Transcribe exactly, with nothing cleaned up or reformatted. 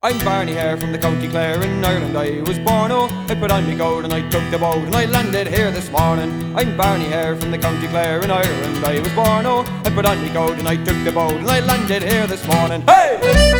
I'm Barney Hare from the County Clare in Ireland I was born. Oh, I put on me gold and I took the boat and I landed here this morning. I'm Barney Hare from the County Clare in Ireland I was born. Oh, I put on me gold and I took the boat and I landed here this morning. Hey!